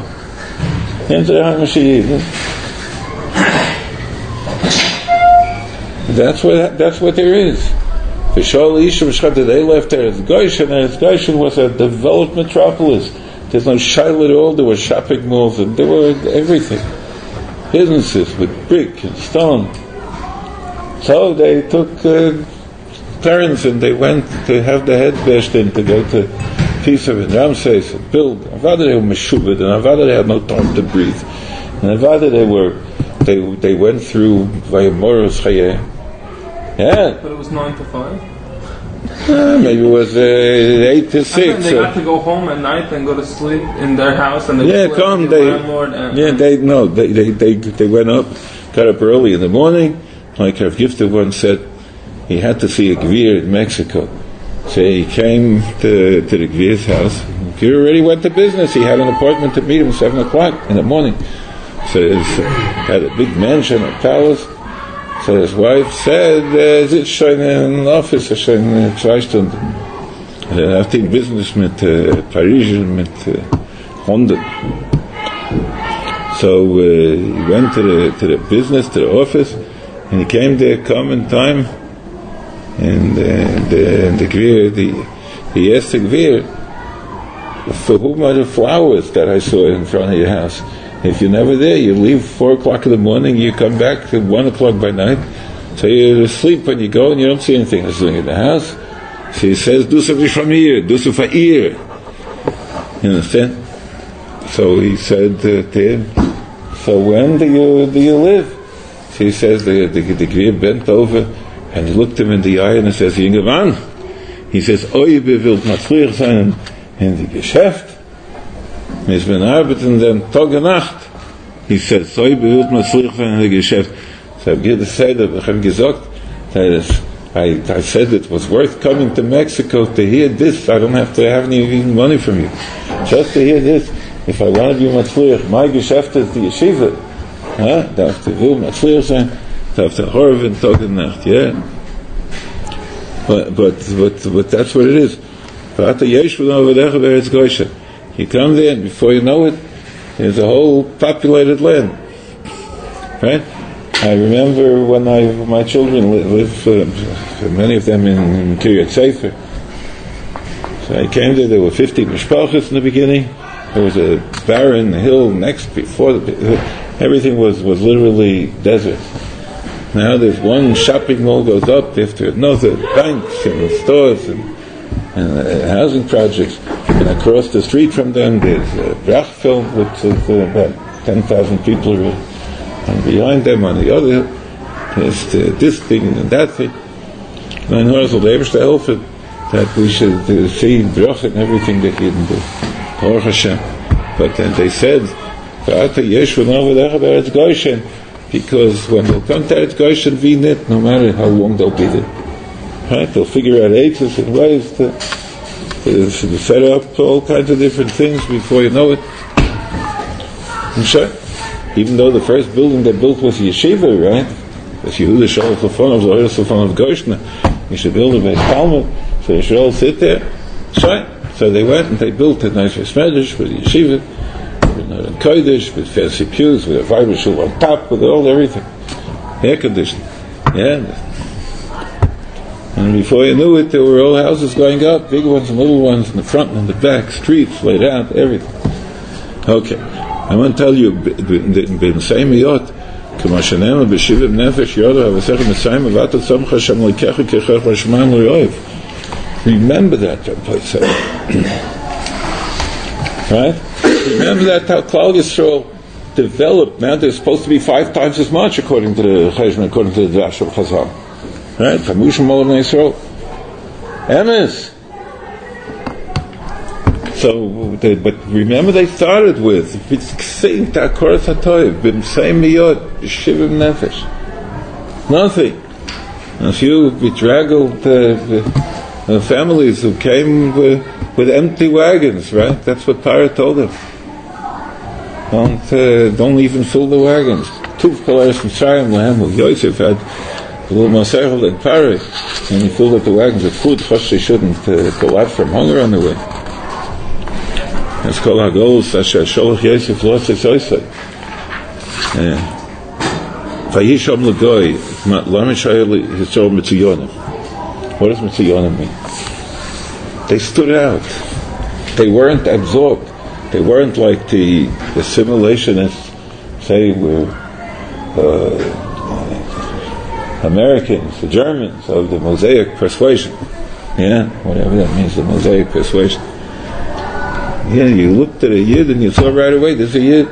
That's what there is. The Shal Isha Mishchata, they left there as Goshen, and Goshen was a developed metropolis. There's no shaila at all. There were shopping malls, and there were everything. Businesses with brick and stone. So they took turns and they went to have the head bashed in to go to piece of it, Ramses, and build. Avada they were meshubed, and Avada they had no time to breathe. And Avada they went through Vayamoros Chayeh. Yeah. But it was 9 to 5? Maybe it was 8 to 6. And they got to go home at night and go to sleep in their house, and they they went up, got up early in the morning. Like Rav Gifter once said, he had to see a Gvir in Mexico. So he came to the Gvir's house. Gvir already went to business. He had an appointment to meet him at 7 o'clock in the morning. So he had a big mansion, a palace. So his wife said, "Is schon in office, schon 2 Stunden. Er hat die Business mit Paris, mit 100. So he went to the business, to the office, and he came there, come in time, and the Gvir, he asked the Gvir, for whom are the flowers that I saw in front of your house? If you're never there, you leave 4 o'clock in the morning, you come back at 1 o'clock by night, so you're asleep when you go and you don't see anything that's doing in the house. So he says, do something from here, do something from here. You understand? So he said to him, so when do you live? So he says, the Gvir bent over and he looked him in the eye and he says, Junger Mann, he says, oi, wilt matzliach sein in die Geschäft. Mis ben arbeiten den Tag und Nacht. He says, oi, wilt matzliach sein in die Geschäft. So I've said that, I said it was worth coming to Mexico to hear this. I don't have to have any money from you. Just to hear this. If I wanted you matzliach, my Geschäft is the yeshiva. Darf der will matzliach sein, darf der Horven Tag und Nacht, yeah. But that's what it is. You come there, and before you know it, there's a whole populated land. Right? I remember when my children lived, many of them in Kiryat Sefer. So I came there were 50 mishpachos in the beginning. There was a barren hill before everything was literally desert. Now there's one shopping mall goes up after another, banks and stores and housing projects. And across the street from them there's Brachfeld, which is about 10,000 people. And behind them on the other there's this thing and that thing. And Horazel, the Eberste Helfer, that we should see bracha in everything that Yidden do. Baruch Hashem. But then they said, because when they'll come to Eretz Goshen, Vinit, no matter how long they'll be there. Right? They'll figure out ages and ways to set up all kinds of different things before you know it. And sure, even though the first building they built was yeshiva, right? As Yehuda Shalach Lefon of Zohar Lefon of Goshen, you should build a Beis Talmud, so you should all sit there. Sure. So they went and they built a nice Medrash with yeshiva, with Noren Kodesh, with fancy pews, with a Vayra Shul on top, with all everything, air conditioning. Yeah. And before you knew it, there were all houses going up, big ones and little ones, in the front and in the back, streets laid out, everything. Okay, I want to tell you, בנשאי מיות, כמו שנאמר בשבעים נפש יודו, אבסך מצרים ובאת צמחה שם לקח וכך ושמן לאוהב. Remember that, Rabbi said. Right? Remember that how Klal Yisrael developed. Now there's supposed to be 5 times as much according to the Cheshbon, according to the Drash of Chazal. Right? Chamushim Olav Yisrael. Emes. So, but remember they started with V'tzksein ta'akor ha'toiv b'msei miyot b'shivim nefesh. Nothing. If you bedraggled families who came with empty wagons, right? That's what Parah told them. Don't even fill the wagons. Tuv kolaris Mitzrayim lahemu. Yosef had a little masechel and Parah, and he filled up the wagons with food. Chosh they shouldn't go out from hunger on the way. That's called Hagolus Asher Sholach Yosef Lo Tzitzoisei. Vayisham L'goy Lama Shayel Yisrael Mitzuyonim. What does Mitzuyonim mean? They stood out. They weren't absorbed. They weren't like the assimilationists, say we're Americans, the Germans of the Mosaic persuasion. Yeah, whatever that means, the Mosaic persuasion. Yeah, you looked at a Yid and you saw right away, there's a Yid.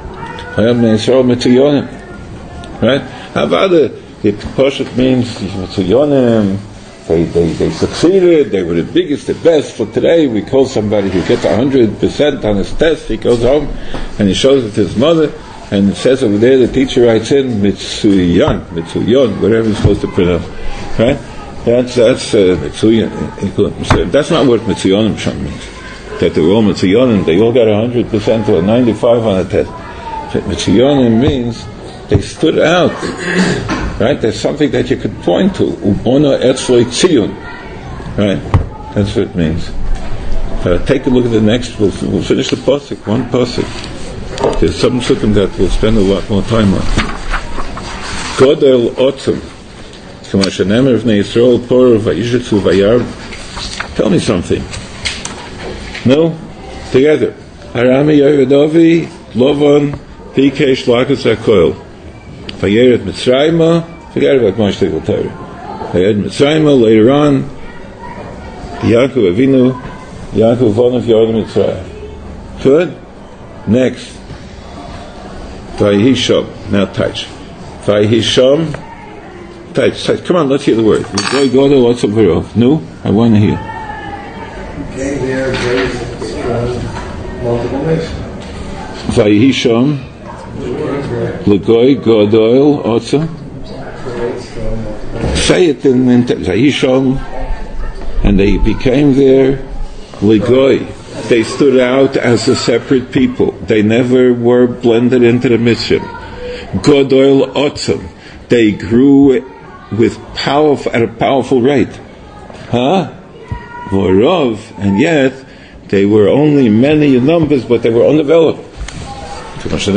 Right? How about the Poshet means Mitzuyonim? They succeeded, they were the biggest, the best. For today, we call somebody who gets 100% on his test, he goes home and he shows it to his mother, and it says over there, the teacher writes in, Mitzuyon, whatever he's supposed to pronounce. Right? That's Mitzuyon. That's not what Mitzuyonim means. That they were all Mitzuyonim, they all got 100% or 95 on a test. Mitzuyonim means they stood out. Right? There's something that you could point to. Ubona etzloi tziyun. Right? That's what it means. Take a look at the next. We'll finish the pasuk. One pasuk. There's some sukkim that we'll spend a lot more time on. Godel otzum. Kama shenemer v'nei Yisrael por v'yishetzu v'yar. Tell me something. No? Together. Harami Yovedovi Lovan Pikesh Lakas HaKoil. Vayeret Mitzrayma, forget about Moshe Torah. Vayeret Mitzrayma, later on, Yaakov Avinu, Yaakov von of Yordan Mitzrayim. Good? Next. Vayisham, now touch. Vayisham, touch. Come on, let's hear the word. Go to lots of Virov. No? I want to hear. Came there, great, strong, multiple nations. Vayisham, L'goy Godoil also. Say it in Vayisham, and they became there L'goy. They stood out as a separate people. They never were blended into the mission. Godoil Otzam. They grew with at a powerful rate. Vorov, and yet they were only many in numbers, but they were undeveloped. Right?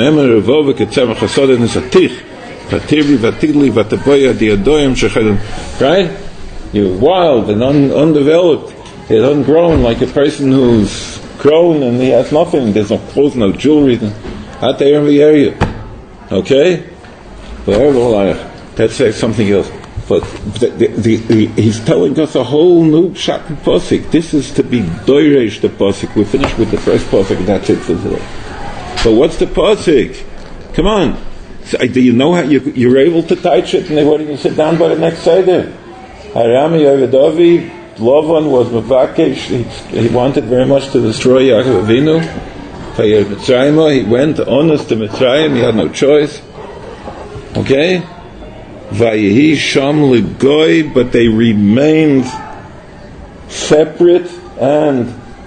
You're wild and undeveloped. You're ungrown, like a person who's grown and he has nothing. There's no clothes, no jewelry out there in the area. Okay? That's something else. But he's telling us a whole new pshat and pasuk. This is to be doiresh the pasuk. We're finished with the first pasuk, and that's it for today. But what's the pasuk? Come on. Do you know how you're able to touch it? And why don't you sit down by the next seder? Harami Yovedovi Lavan was Mavakesh, he wanted very much to destroy Yaakov Avinu. He went honest to Mitzrayim, he had no choice. Okay? Vayehi Sham L'Goy, but they remained separate and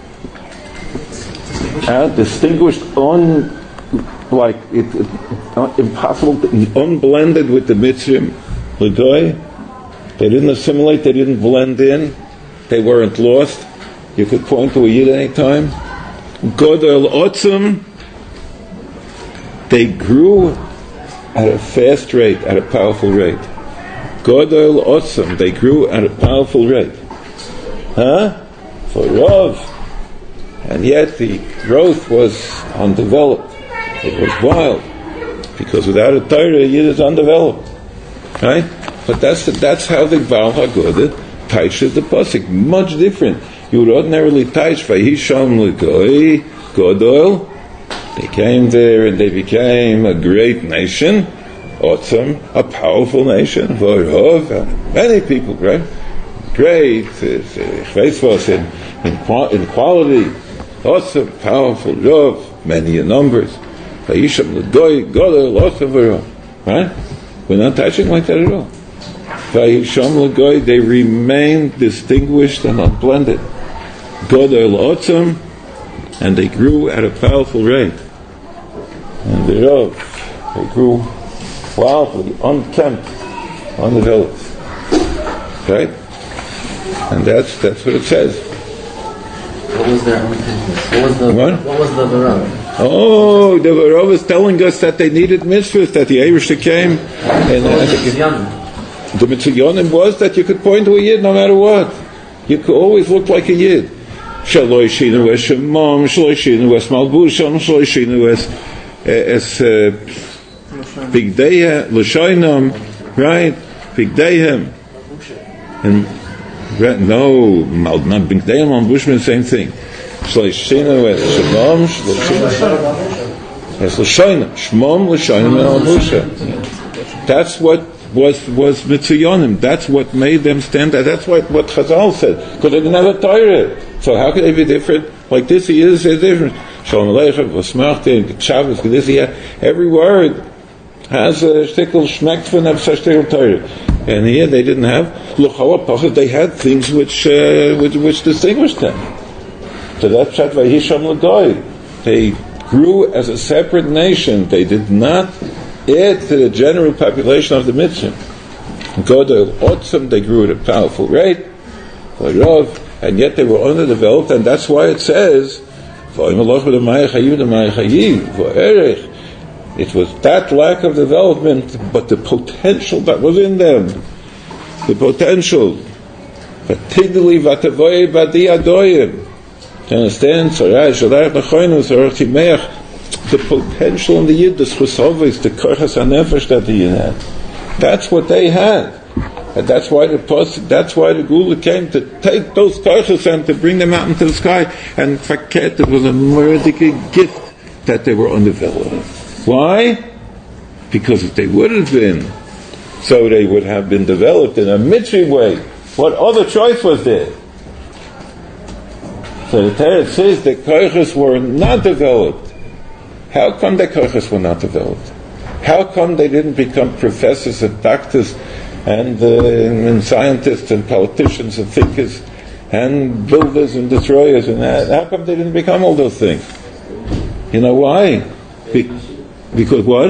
distinguished, impossible, unblended with the Mitzrayim. L'Goy, they didn't assimilate, they didn't blend in, they weren't lost. You could point to a Yid any time. Godel Otzum, they grew at a fast rate, at a powerful rate. Godel Otzum, they grew at a powerful rate. For Rav. And yet the growth was undeveloped. It was wild. Because without a Torah, Yid is undeveloped. Right? But that's how the Baal HaGodet teaches the pasuk. Much different. You would ordinarily teach Vayisham L'Goy Godol. They came there and they became a great nation, Otzam, a powerful nation. Vorhov, many people, right? Great, in quality, Otzam, powerful, Rov, many in numbers. Vayisham L'Goy Godol Otzam Vorhov. Right? We're not touching like that at all. Vayisham L'Goy, they remained distinguished and unblended. Godel Otzam, and they grew at a powerful rate. And they grew wildly, unkempt, undeveloped. Right? And that's what it says. What was their unkemptness? What was the Varav? Oh, the Varav is telling us that they needed mitzvahs, that the Eivusha came. And the Mitziyonim was that you could point to a Yid no matter what. You could always look like a Yid. Shaloi Shinu es Shemam, Shaloi Shinu es Malbusham, Shaloi Shinu es Bigdeya, L'Shoinam, right? Bigdeyhem. And not Bigdeyhem, Malbusham, the same thing. Shaloi Shinu es Shemam, Shaloi Shinu es L'Shoinam, Shmam, L'Shoinam, and Malbusham. That's what was Mitziyonim. That's what made them stand out. That's what Chazal said. Because they didn't have a Torah. So how could they be different? Like this, he is different. Shalom Aleichem, V'smachti, Shabbos, Gedisia. Every word has a shtickle shmekt von a shtickle Torah. And here they didn't have L'chawa Pachas. They had things which distinguished them. So that's Pshat Vayisham L'Goy. They grew as a separate nation. They did not add to the general population of the Mitzvah. Godel Otzam, they grew at a powerful rate. And yet they were underdeveloped, and that's why it says, it was that lack of development, but the potential that was in them. The potential. Do you understand? The potential in the Yid, the Schusovis, the Korchas HaNefesh that the Yid had. That's what they had. And that's why the Gula came to take those Korchas and to bring them out into the sky. And Faket, it was a murdic gift that they were undeveloped. Why? Because if they would have been, so they would have been developed in a Mitzri way. What other choice was there? So the Torah says the Korchas were not developed. How come the Korchas were not developed? How come they didn't become professors and doctors and scientists and politicians and thinkers and builders and destroyers and that? How come they didn't become all those things? You know why? Because what?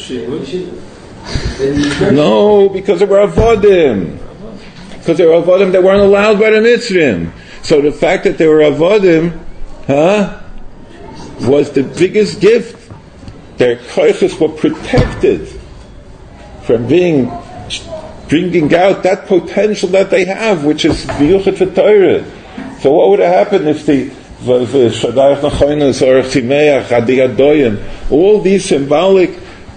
No, because they were avodim. Because they were avodim, they weren't allowed by the Mitzrim. So the fact that they were avodim, was the biggest gift. Their koiches were protected from bringing out that potential that they have, which is biyuchet for Torah. So what would have happened if all these symbolic,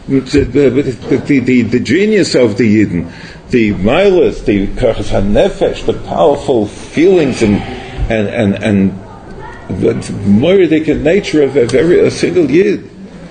the genius of the Yidden, the milas, the koiches hanefesh, the powerful feelings and the murdic nature of a single Yid.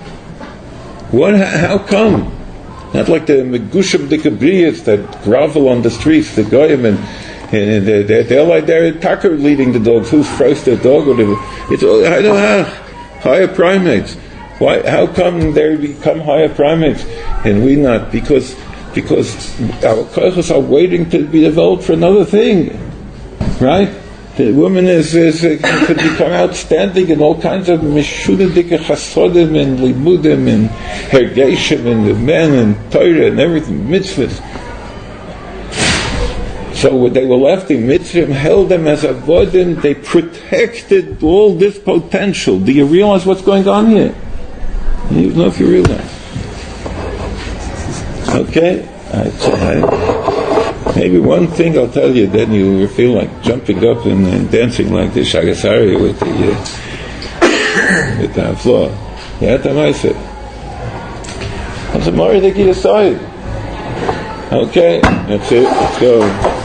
How come? Not like the Megushim Dikabriyas that grovel on the streets, the Goyim, And they're like they're Tucker leading the dogs. Who's first, the dog or the? It's I don't know, higher primates. Why? How come they become higher primates and we not? Because our kochos are waiting to be developed for another thing, right? The woman could become outstanding in all kinds of mishudadike chasodim and limudim and hergeshim and the men and Torah and everything, mitzvahs. So when they were left in Mitzrayim, held them as avodim, they protected all this potential. Do you realize what's going on here? I don't know if you realize. Okay? Maybe one thing I'll tell you, then you will feel like jumping up and dancing like the Shagasari with the floor. Yeah, that's what I said. I'm sorry, they get aside. Okay, that's it. Let's go.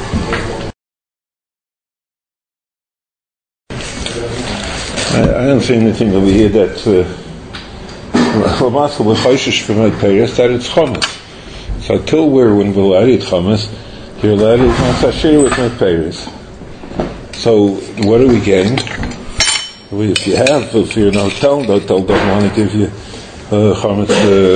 I don't see anything over here that that it's chametz. So till when we're allowed to eat chametz, you're allowed to eat matzah with Paris. So what do we gain? If you're in a hotel, the hotel doesn't want to give you chametz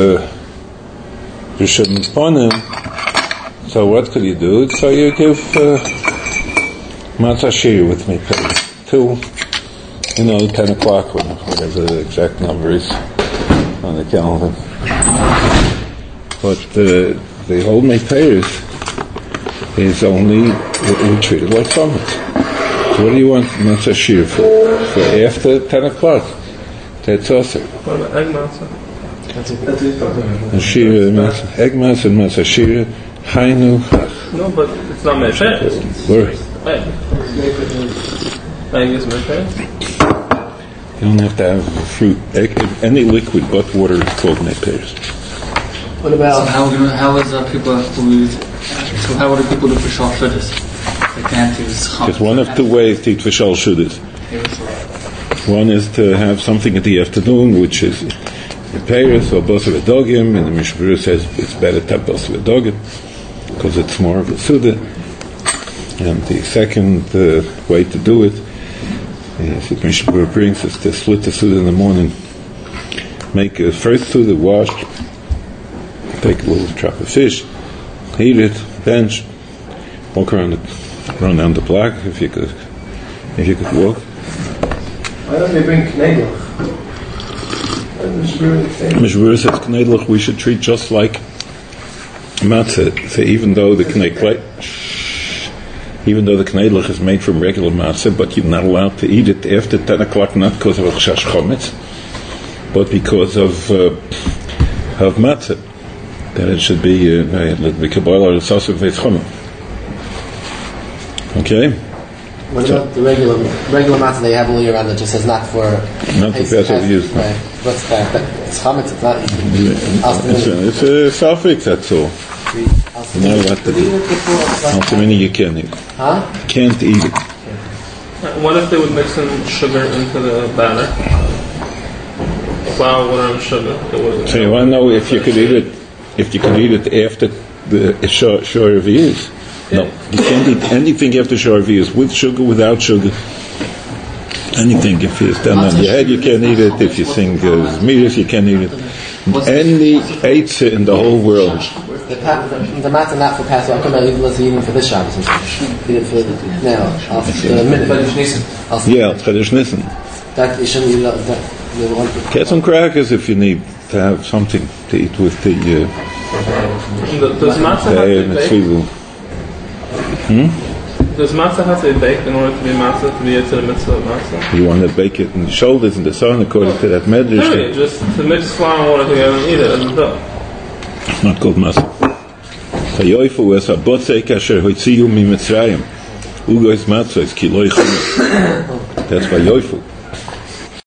rishon ponim. So what could you do? So you give matzah shir with Paris till 10 o'clock, whatever the exact number is on the calendar. But the whole Paris is only we treat it like chametz. So what do you want matzah shir for after 10 o'clock? That's awesome. What about egg matzah? Egg matzah and matzah shir, hainu chach. No, but it's not meperes. Where? Egg is meperes. You don't have to have fruit. Any liquid but water is called meperes. What about how is people who so how are the people who fishal shudas? They can't use chametz. There's one of two ways to eat fishal shudas. One is to have something in the afternoon, which is meperes or bosser v'dogim, and the Mishnah says it's better to have bosser v'dogim because it's more of a suda. And the second way to do it, the Mishnah brings us to split the suda in the morning. Make a first suda, wash, take a little chop of fish, eat it, bench, walk run down the block if you could walk. Why don't they bring knedlach? Mishmur says knedlach we should treat just like matzah. So even though the knedlach is made from regular matzah, but you're not allowed to eat it after 10 o'clock, not because of chash chometz, but because of matzah. That it should be okay. What about the regular matzah they have all year round that just says not for Pesach use? Right. What's that? It's chametz. It's not. It's a suffix. That's all. You're not allowed to do. How many you can't eat? Huh? Can't eat it. What if they would mix in sugar into the batter? Flour, water, and sugar. So you want to know if you could eat it? If you could eat it after the shor revius? No, you can't eat anything after shor revius, with sugar, without sugar. Anything. If you stand on your head, you can't eat it. If you sing zmiris, you can't eat it. Any eitzah in the whole world. The matzah not for Passover. I'm talking about even for this Shabbos. Eat it for now. After a minute. Yeah, Chodesh Nisan. That you shouldn't eat that. Get some crackers if you need to have something to eat with the. Does matzah have to be baked? Does matzah have to be baked in order to be matzah, to be a mitzvah of matzah? You want to bake it in the shoulders in the sun according to that medrash. Period. Just to mix flour and water together and eat it as a dough. It's not called matzah. Hayoifu was a botzei kasher hoitziyu mi Mitzrayim. Ugo is matzah is kiloi chametz. That's by yoifu.